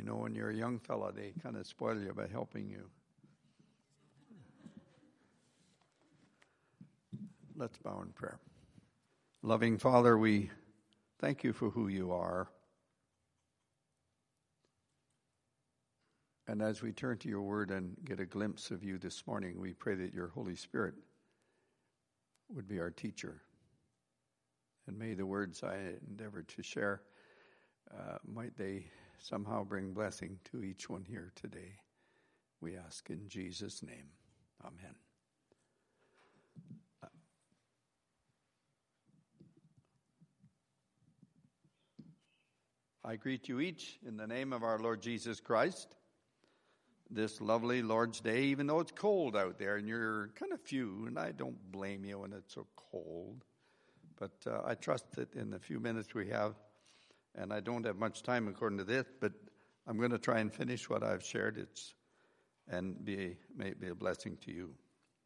know, when you're a young fella, they kind of spoil you by helping you. Let's bow in prayer. Loving Father, we thank you for who you are. And as we turn to your word and get a glimpse of you this morning, we pray that your Holy Spirit would be our teacher. And may the words I endeavor to share, might they somehow bring blessing to each one here today. We ask in Jesus' name. Amen. I greet you each in the name of our Lord Jesus Christ. This lovely Lord's Day, even though it's cold out there and you're kind of few, and I don't blame you when it's so cold, but I trust that in the few minutes we have, and I don't have much time according to this, but I'm going to try and finish what I've shared and may be a blessing to you.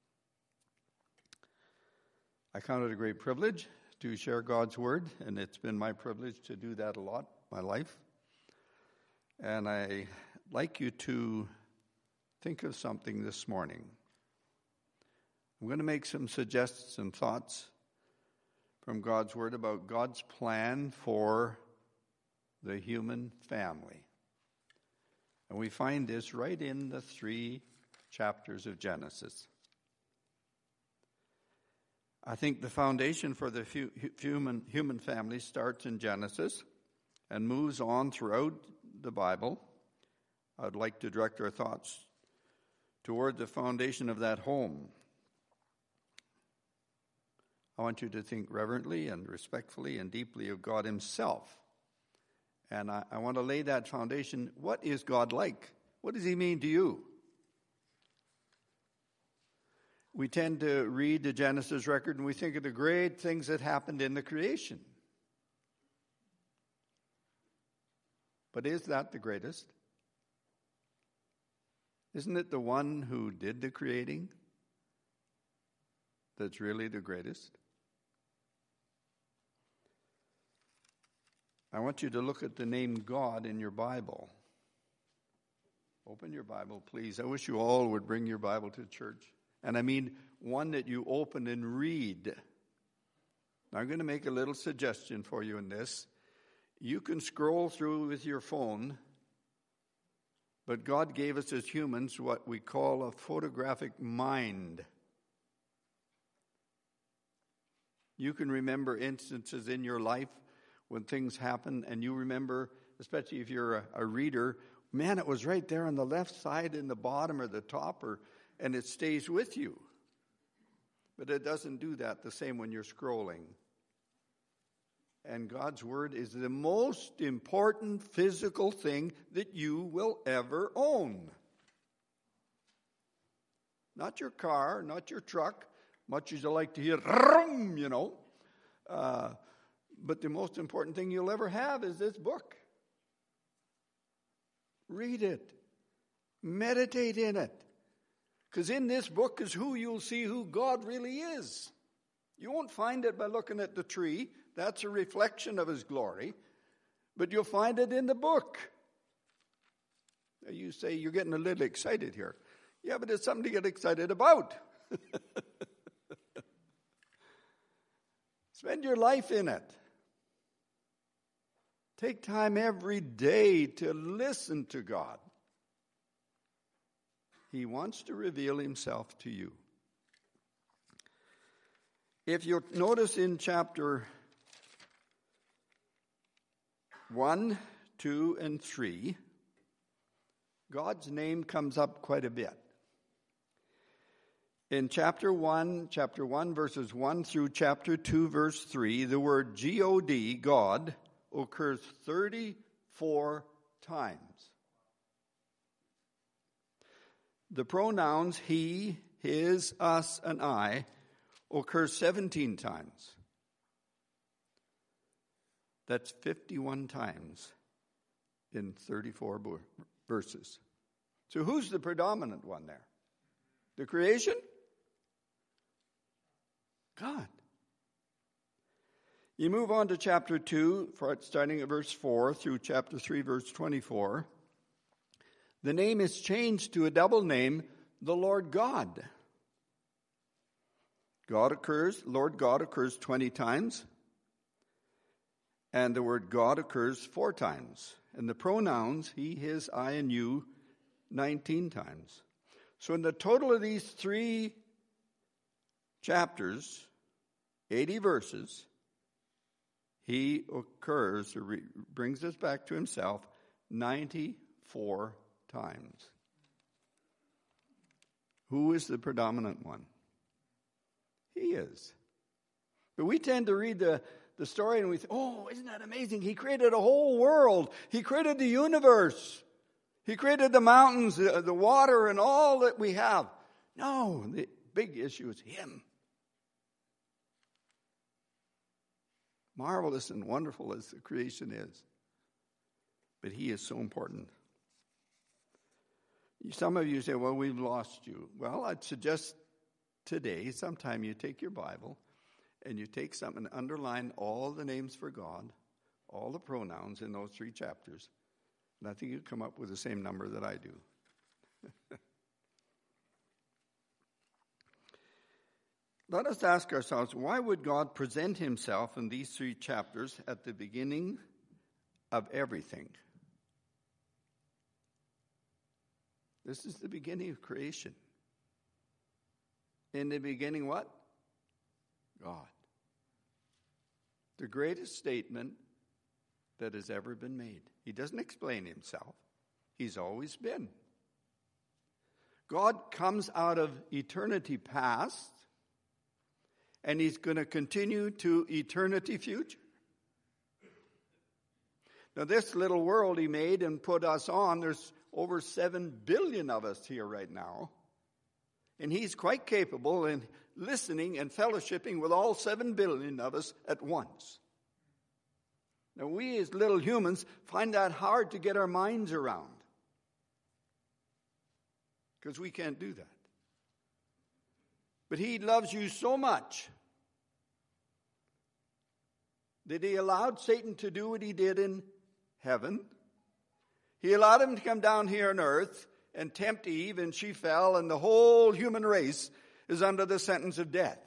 I count it a great privilege to share God's word, and it's been my privilege to do that a lot in my life. And I'd like you to think of something this morning. I'm going to make some suggestions and thoughts from God's word about God's plan for the human family. And we find this right in the 3 chapters of Genesis. I think the foundation for the human family starts in Genesis and moves on throughout the Bible. I'd like to direct our thoughts toward the foundation of that home. I want you to think reverently and respectfully and deeply of God himself. And I want to lay that foundation. What is God like? What does he mean to you? We tend to read the Genesis record and we think of the great things that happened in the creation. But is that the greatest? Isn't it the one who did the creating that's really the greatest? I want you to look at the name God in your Bible. Open your Bible, please. I wish you all would bring your Bible to church. And I mean one that you open and read. Now, I'm going to make a little suggestion for you in this. You can scroll through with your phone, but God gave us as humans what we call a photographic mind. You can remember instances in your life when things happen, and you remember, especially if you're a reader, man, it was right there on the left side in the bottom or the top, and it stays with you. But it doesn't do that the same when you're scrolling. And God's word is the most important physical thing that you will ever own. Not your car, not your truck, much as you like to hear, you know. But the most important thing you'll ever have is this book. Read it. Meditate in it. Because in this book is who you'll see who God really is. You won't find it by looking at the tree. That's a reflection of his glory. But you'll find it in the book. You say you're getting a little excited here. Yeah, but it's something to get excited about. Spend your life in it. Take time every day to listen to God. He wants to reveal himself to you. If you notice in chapter 1, 2, and 3, God's name comes up quite a bit. In chapter 1 verses 1 through chapter 2 verse 3, the word G-O-D, God, occurs 34 times. The pronouns he, his, us, and I occur 17 times. That's 51 times in 34 verses. So who's the predominant one there? The creation? God. You move on to chapter 2, starting at verse 4 through chapter 3, verse 24. The name is changed to a double name, the Lord God. Lord God occurs 20 times, and the word God occurs 4 times. And the pronouns, he, his, I, and you, 19 times. So in the total of these 3 chapters, 80 verses, he occurs, or brings us back to himself, 94 times. Who is the predominant one? He is. But we tend to read the story and we think, oh, isn't that amazing? He created a whole world. He created the universe. He created the mountains, the water, and all that we have. No, the big issue is him. Marvelous and wonderful as the creation is. But he is so important. Some of you say, well, we've lost you. Well, I'd suggest today, sometime you take your Bible and you take something and underline all the names for God, all the pronouns in those 3 chapters. And I think you'll come up with the same number that I do. Let us ask ourselves, why would God present himself in these 3 chapters at the beginning of everything? This is the beginning of creation. In the beginning, what? God. The greatest statement that has ever been made. He doesn't explain himself. He's always been. God comes out of eternity past, and he's going to continue to eternity future. Now, this little world he made and put us on, there's over 7 billion of us here right now. And he's quite capable in listening and fellowshipping with all 7 billion of us at once. Now, we as little humans find that hard to get our minds around, because we can't do that. But he loves you so much that he allowed Satan to do what he did in heaven. He allowed him to come down here on earth and tempt Eve, and she fell, and the whole human race is under the sentence of death.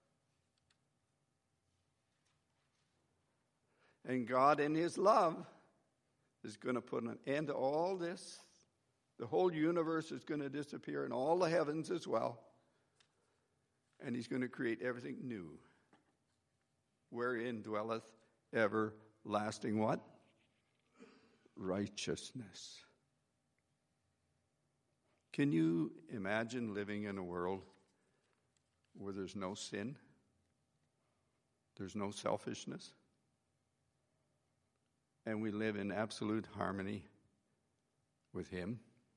And God, in his love, is going to put an end to all this. The whole universe is going to disappear, and all the heavens as well. And he's going to create everything new, wherein dwelleth everlasting what? Righteousness. Can you imagine living in a world where there's no sin? There's no selfishness? And we live in absolute harmony with him?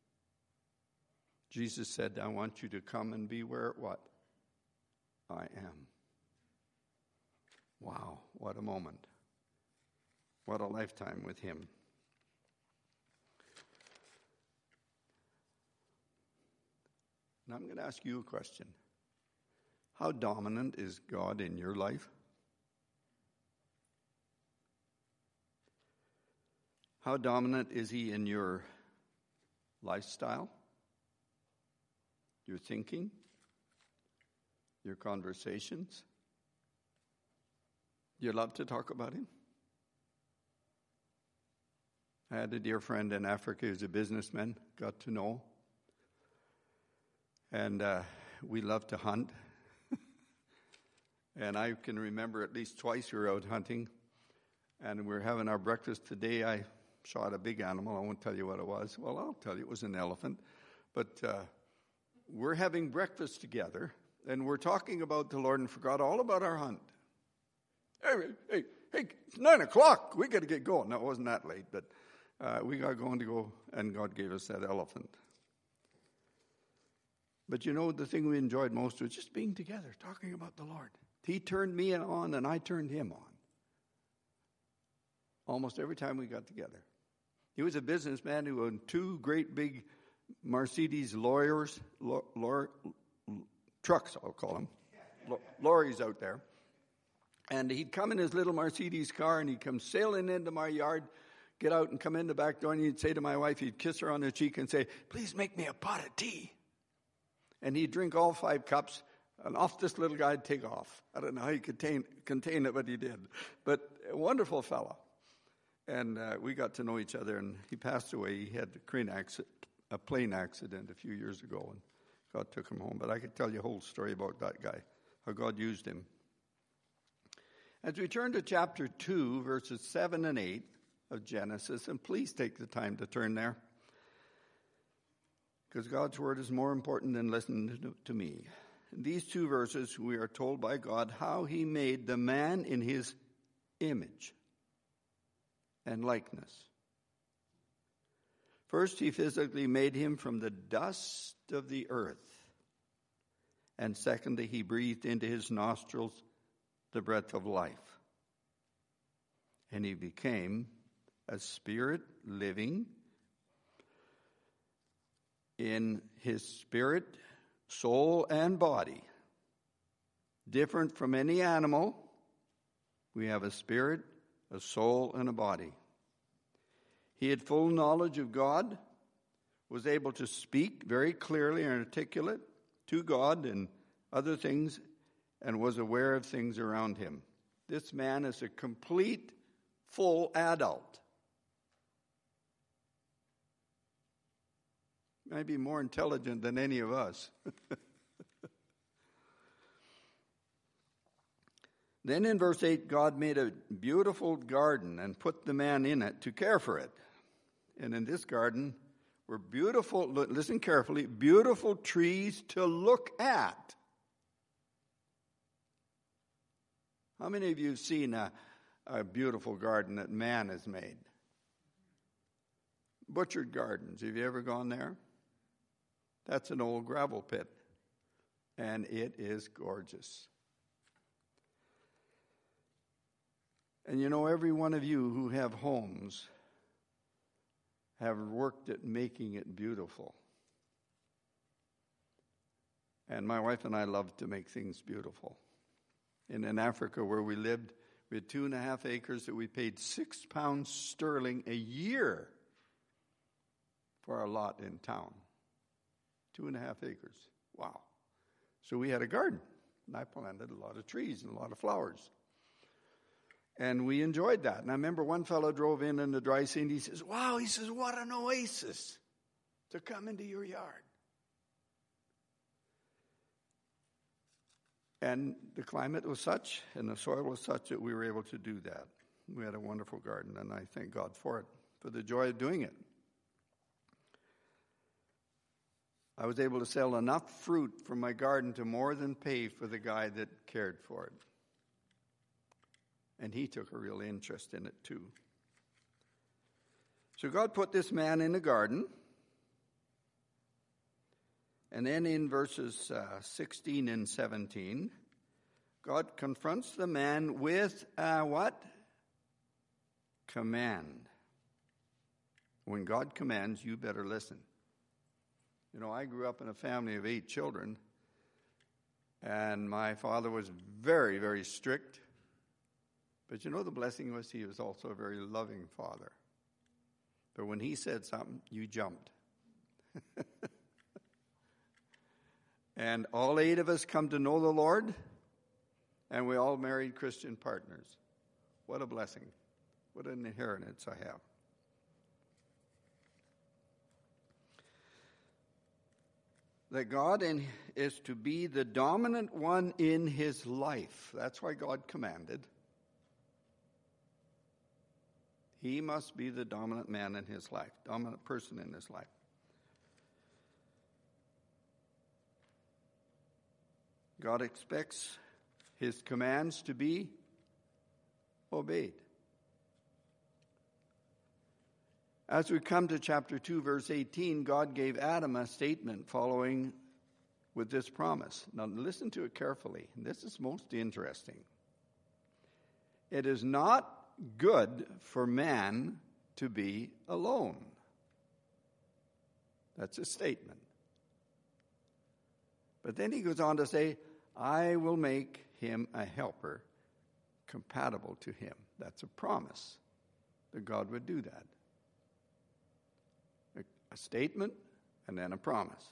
Jesus said, I want you to come and be where what? I am. Wow, what a moment. What a lifetime with him. Now I'm going to ask you a question. How dominant is God in your life? How dominant is he in your lifestyle, your thinking, your conversations? You love to talk about him? I had a dear friend in Africa who's a businessman, got to know. And we love to hunt. And I can remember at least twice we were out hunting. And we were having our breakfast today. I shot a big animal. I won't tell you what it was. Well, I'll tell you, it was an elephant. But we're having breakfast together. And we're talking about the Lord and forgot all about our hunt. Hey, it's 9 o'clock. We got to get going. No, it wasn't that late, but we got going to go, and God gave us that elephant. But you know, the thing we enjoyed most was just being together, talking about the Lord. He turned me on, and I turned him on. Almost every time we got together. He was a businessman who owned 2 great big Mercedes trucks, I'll call them, lorries out there. And he'd come in his little Mercedes car, and he'd come sailing into my yard, get out and come in the back door, and he'd say to my wife, he'd kiss her on the cheek and say, "Please make me a pot of tea." And he'd drink all 5 cups, and off this little guy'd take off. I don't know how he could contain it, but he did. But a wonderful fellow. And we got to know each other, and he passed away. He had a plane accident a few years ago, and God took him home. But I could tell you a whole story about that guy, how God used him. As we turn to chapter 2, verses 7 and 8 of Genesis, and please take the time to turn there, because God's word is more important than listening to me. In these 2 verses, we are told by God how he made the man in his image and likeness. First, he physically made him from the dust of the earth. And secondly, he breathed into his nostrils the breath of life. And he became a spirit living in his spirit, soul, and body. Different from any animal, we have a spirit, a soul, and a body. He had full knowledge of God, was able to speak very clearly and articulate to God and other things, and was aware of things around him. This man is a complete, full adult. Might be more intelligent than any of us. Then in verse 8, God made a beautiful garden and put the man in it to care for it. And in this garden were beautiful, listen carefully, beautiful trees to look at. How many of you have seen a beautiful garden that man has made? Butchered Gardens, have you ever gone there? That's an old gravel pit, and it is gorgeous. And you know, every one of you who have homes have worked at making it beautiful. And my wife and I love to make things beautiful. And in Africa, where we lived, we had 2.5 acres that we paid £6 sterling a year for our lot in town. 2.5 acres. Wow. So we had a garden, and I planted a lot of trees and a lot of flowers. And we enjoyed that. And I remember one fellow drove in the dry season. He says, "Wow," he says, "what an oasis to come into your yard." And the climate was such, and the soil was such that we were able to do that. We had a wonderful garden, and I thank God for it, for the joy of doing it. I was able to sell enough fruit from my garden to more than pay for the guy that cared for it. And he took a real interest in it too. So God put this man in the garden. And then in verses 16 and 17, God confronts the man with a what? Command. When God commands, you better listen. You know, I grew up in a family of 8 children, and my father was very, very strict. But you know, the blessing was he was also a very loving father. But when he said something, you jumped. And all 8 of us come to know the Lord, and we all married Christian partners. What a blessing. What an inheritance I have. That God is to be the dominant one in his life. That's why God commanded. He must be the dominant man in his life, dominant person in his life. God expects his commands to be obeyed. As we come to chapter 2, verse 18, God gave Adam a statement following with this promise. Now listen to it carefully. This is most interesting. It is not good for man to be alone. That's a statement. But then he goes on to say, I will make him a helper compatible to him. That's a promise that God would do that. A statement and then a promise.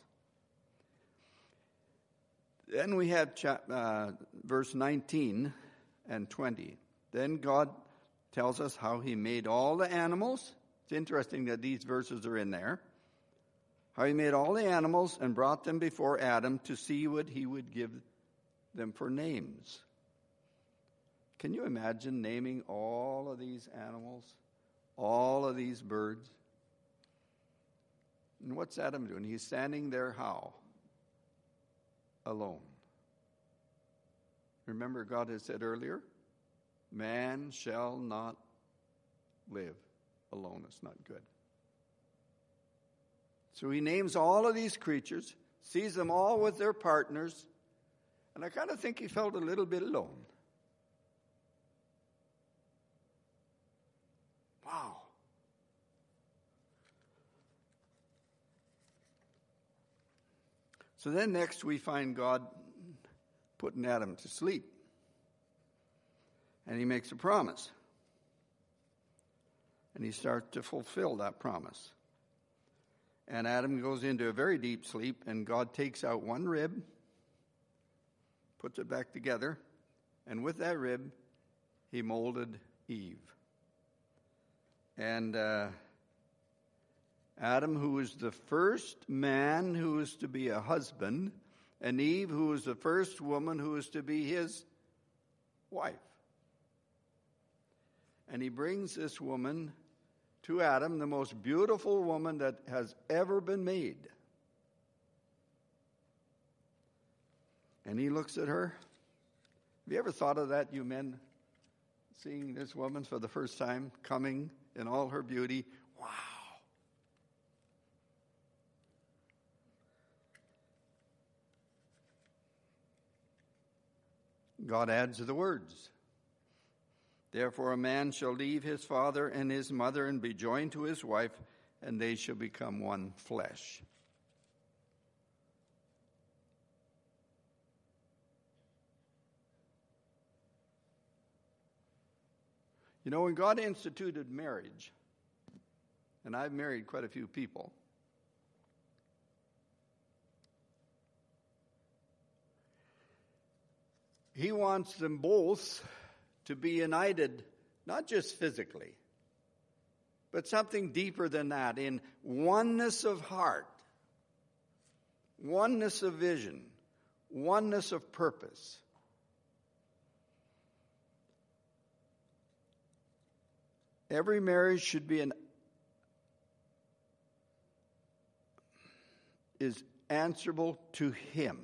Then we have verse 19 and 20. Then God tells us how he made all the animals. It's interesting that these verses are in there. How he made all the animals and brought them before Adam to see what he would give them for names. Can you imagine naming all of these animals, all of these birds? And what's Adam doing? He's standing there how? Alone. Remember, God had said earlier, man shall not live alone. It's not good. So he names all of these creatures, sees them all with their partners, and I kind of think he felt a little bit alone. Wow. So then next we find God putting Adam to sleep. And he makes a promise. And he starts to fulfill that promise. And Adam goes into a very deep sleep, and God takes out one rib, puts it back together, and with that rib, he molded Eve. And Adam, who was the first man who was to be a husband, and Eve, who was the first woman who was to be his wife. And he brings this woman to Adam, the most beautiful woman that has ever been made. And he looks at her. Have you ever thought of that, you men? Seeing this woman for the first time, coming in all her beauty. Wow. God adds the words. Therefore a man shall leave his father and his mother and be joined to his wife, and they shall become one flesh. You know, when God instituted marriage, and I've married quite a few people, he wants them both to be united, not just physically, but something deeper than that, in oneness of heart, oneness of vision, oneness of purpose. Every marriage should be is answerable to him,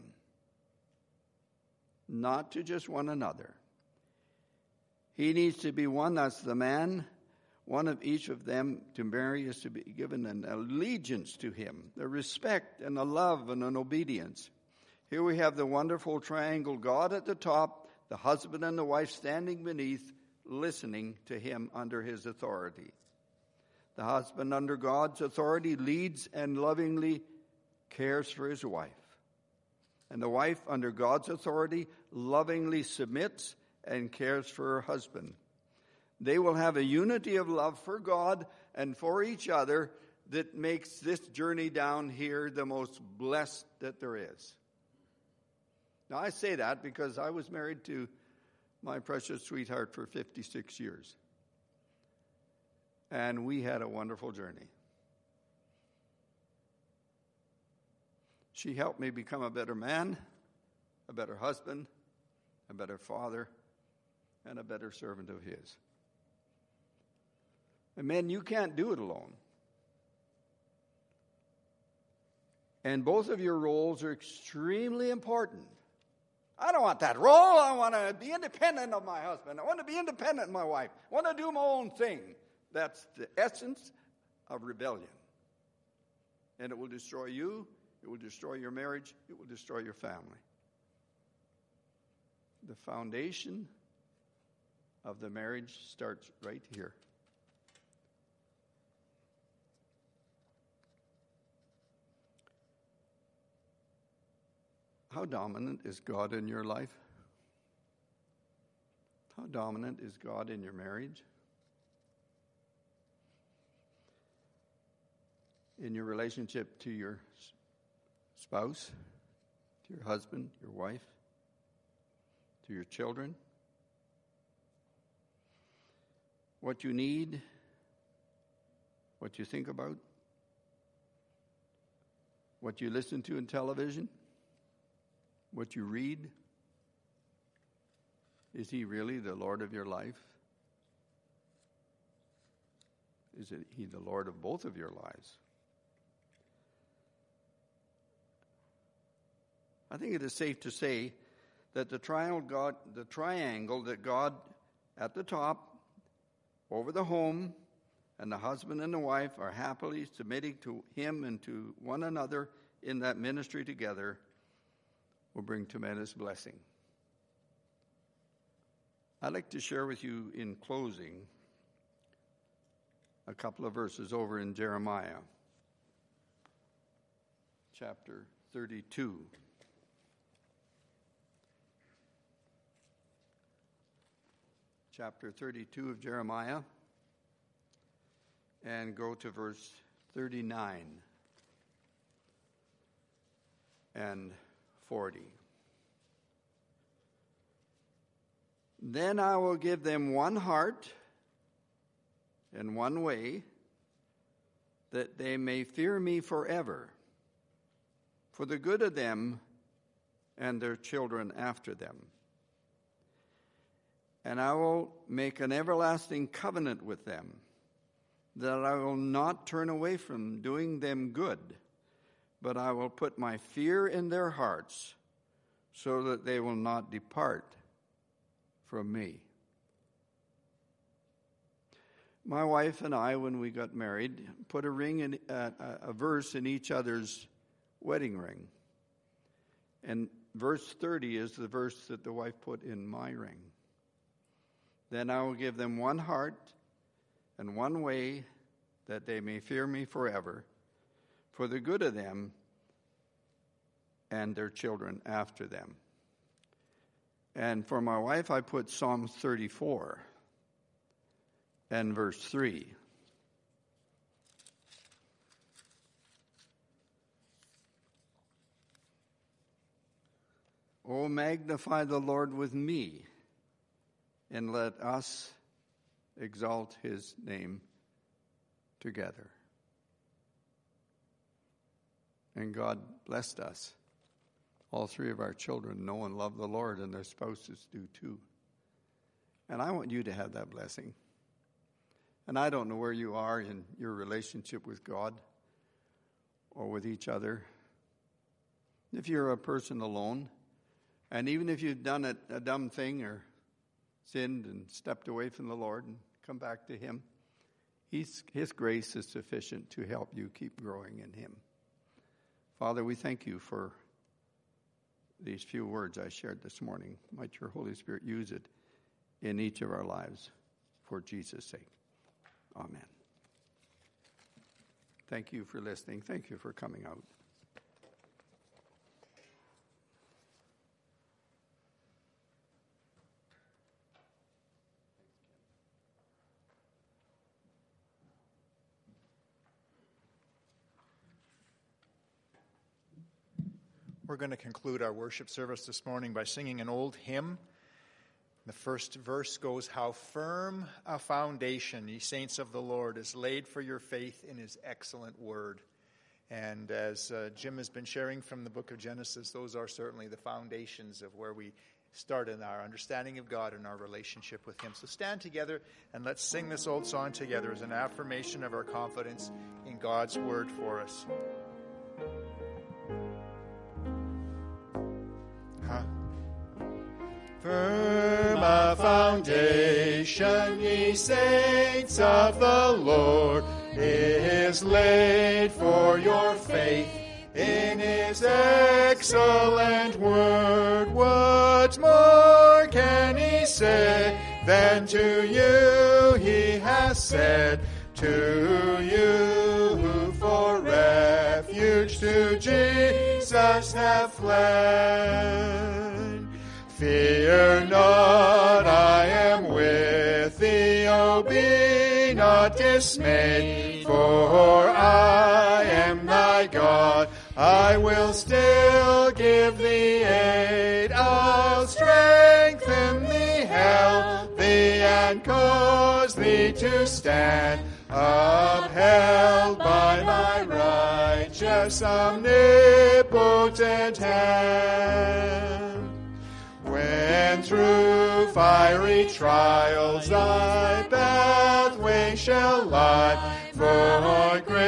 not to just one another. He needs to be one, that's the man. One of each of them to marry is to be given an allegiance to him, a respect and a love and an obedience. Here we have the wonderful triangle, God at the top, the husband and the wife standing beneath, listening to him under his authority. The husband under God's authority leads and lovingly cares for his wife. And the wife under God's authority lovingly submits and cares for her husband. They will have a unity of love for God and for each other that makes this journey down here the most blessed that there is. Now I say that because I was married to my precious sweetheart for 56 years. And we had a wonderful journey. She helped me become a better man, a better husband, a better father, and a better servant of his. And men, you can't do it alone. And both of your roles are extremely important. I don't want that role. I want to be independent of my husband. I want to be independent of my wife. I want to do my own thing. That's the essence of rebellion. And it will destroy you. It will destroy your marriage. It will destroy your family. The foundation of the marriage starts right here. How dominant is God in your life? How dominant is God in your marriage? in your relationship to your spouse, to your husband, your wife, to your children. What you need, what you think about, what you listen to in television, what you read. Is he really the Lord of your life? Is he the Lord of both of your lives? I think it is safe to say that the triangle that God at the top, over the home, and the husband and the wife are happily submitting to him and to one another in that ministry together, will bring tremendous blessing. I'd like to share with you in closing a couple of verses over in Jeremiah, chapter 32. Chapter 32 of Jeremiah, and go to verse 39 and 40. Then I will give them one heart and one way, that they may fear me forever, for the good of them and their children after them. And I will make an everlasting covenant with them, that I will not turn away from doing them good, but I will put my fear in their hearts, so that they will not depart from me. My wife and I, when we got married, put a ring in a verse in each other's wedding ring. And verse 30 is the verse that the wife put in my ring. Then I will give them one heart and one way, that they may fear me forever, for the good of them and their children after them. And for my wife, I put Psalm 34 and verse 3. Oh, magnify the Lord with me, and let us exalt his name together. And God blessed us. All three of our children know and love the Lord, and their spouses do too. And I want you to have that blessing. And I don't know where you are in your relationship with God or with each other. If you're a person alone, and even if you've done a dumb thing or sinned and stepped away from the Lord and come back to him, his grace is sufficient to help you keep growing in him. Father, we thank you for these few words I shared this morning. Might your Holy Spirit use it in each of our lives for Jesus' sake. Amen. Thank you for listening. Thank you for coming out. We're going to conclude our worship service this morning by singing an old hymn. The first verse goes, "How firm a foundation, ye saints of the Lord, is laid for your faith in his excellent word." And as Jim has been sharing from the book of Genesis, those are certainly the foundations of where we start in our understanding of God and our relationship with him. So stand together and let's sing this old song together as an affirmation of our confidence in God's word for us. Firm a foundation, ye saints of the Lord, is laid for your faith in his excellent word. What more can he say than to you he has said, to you who for refuge to Jesus have fled? Fear not, I am with thee, oh, be not dismayed, for I I will still give thee aid. I'll strengthen thee, help thee, and cause thee to stand, upheld by my righteous, omnipotent hand. When through fiery trials thy pathway shall lie, for grace